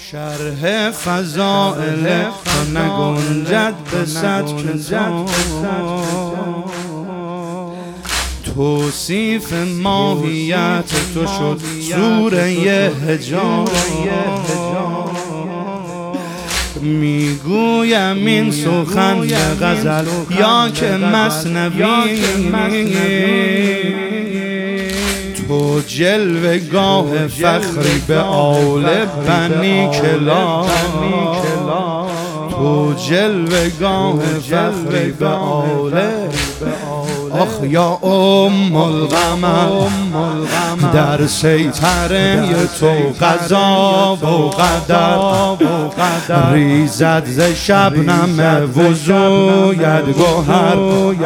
شرح فضائل تو نگنجد به صد کتاب، توصیف ماهیت تو شد سوره حجاب. میگویم این سخن به غزل یا که مثنوی، تو جلوه‌گاه فخری به آل بنی کلاب، تو جلوه‌گاه فخری به آل. آخ یا ام القمر، در سیطره تو قضا و قدر، ریزد ز شبنم وضویت گوهر،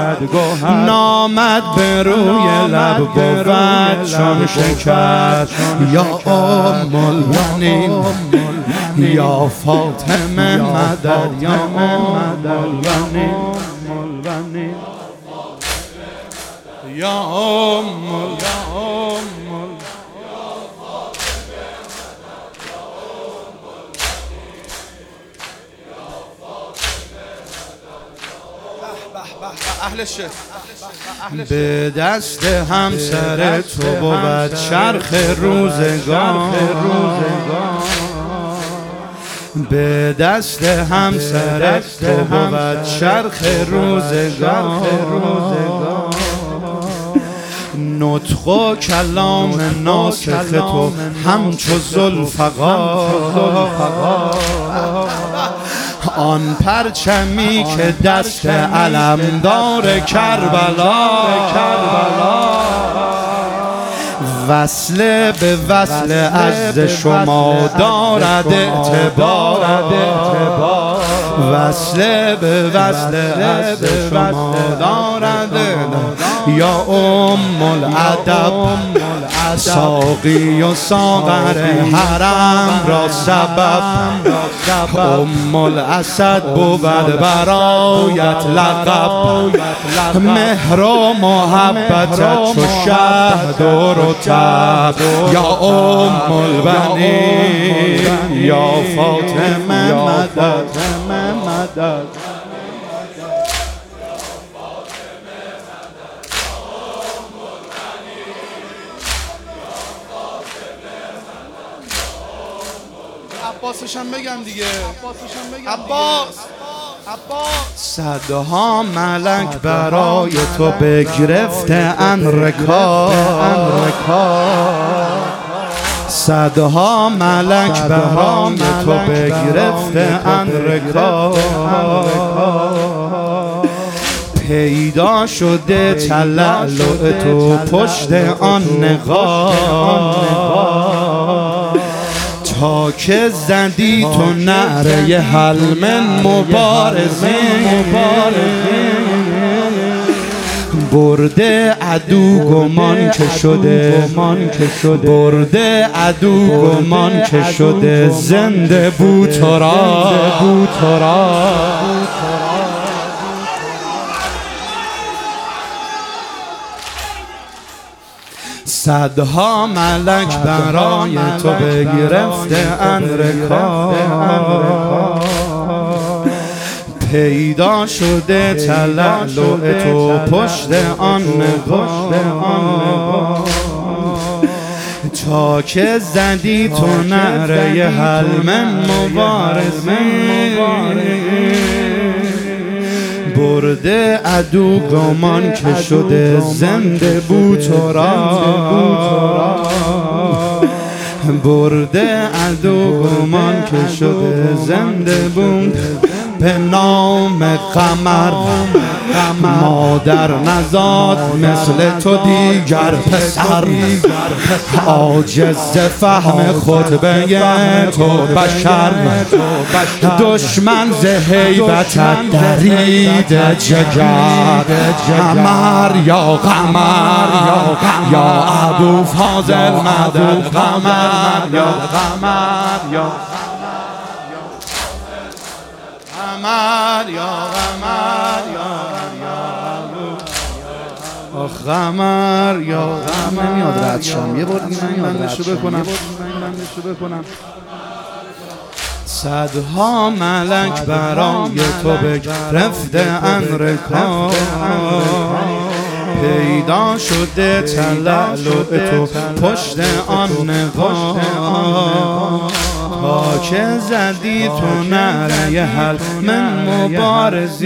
نامد به روی لب بود چون شکر. یا ام البنین یا فاطمه مدد، یا ام البنین یا ام به دست همسر تو بود چرخ روزگار، به دست همسر تو بود چرخ روزگار. نطق و کلام ناسخ تو همچو ذوالفقار، آن پرچمی که دست علمدار کربلا، وصل به وصل عز شما دارد اعتبار، وصل به وصل عز شما دارد. یا ام الادب ساقی و ساغر حرم را سبب، ام الاسد بود برایت لقب، مهر و محبتت چو شهد و رطب. یا ام البنین یا فاطمه مدد. عباسشم بگم دیگه، عباس. صدها ملک برای تو بگرفته ان رکاب، صدها ملک برای تو بگرفته ان رکاب. پیدا شده تلالو تو پشت آن نقاب، تا که زدی تو نعره حل من مبارزین. برده عدو گمان که شده، برده عدو گمان که شده، زنده بود تو را. صدها ملک برای تو بگرفته ان رکاب، پیدا شده تلالو تو پشت آن نقاب، تا که زدی تو نعره حل من مبارزین. برده عدو گمان که شده، زنده بود تو را. برده عدو گمان که شده، زنده بود. به نام قمر مادر نزاد مثل تو دیگر پسر، عاجز فهم خطبه تو بشر. دشمن ز هیبتت درید جگر، قمر یا قمر یا ابو فاضل مدد، قمر یا قمر یا قمر یا قمر یا آخ قمر یا قمر. نمیاد رد شم، یه بار دیگه من بندشو بکنم. صدها ملک برای تو بگرفته امریکا، پیدا شده تلالو تو پشت آن نقاب، تا که زدی تو نره حل من مبارزی،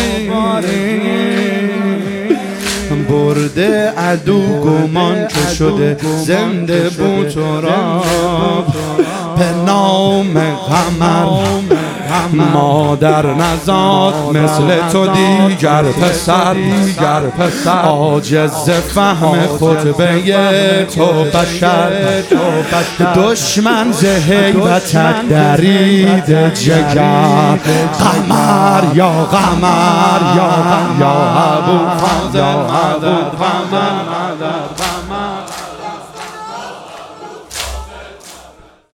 برده عدو گمان که شده زنده بود تو را، به نام قمر مادر نزاد مثل تو دیگر پسر، عاجز فهم خطبه تو بشر، دشمن ز هیبتت درید جگر، قمر یا قمر یا ابو فاضل مدد قمر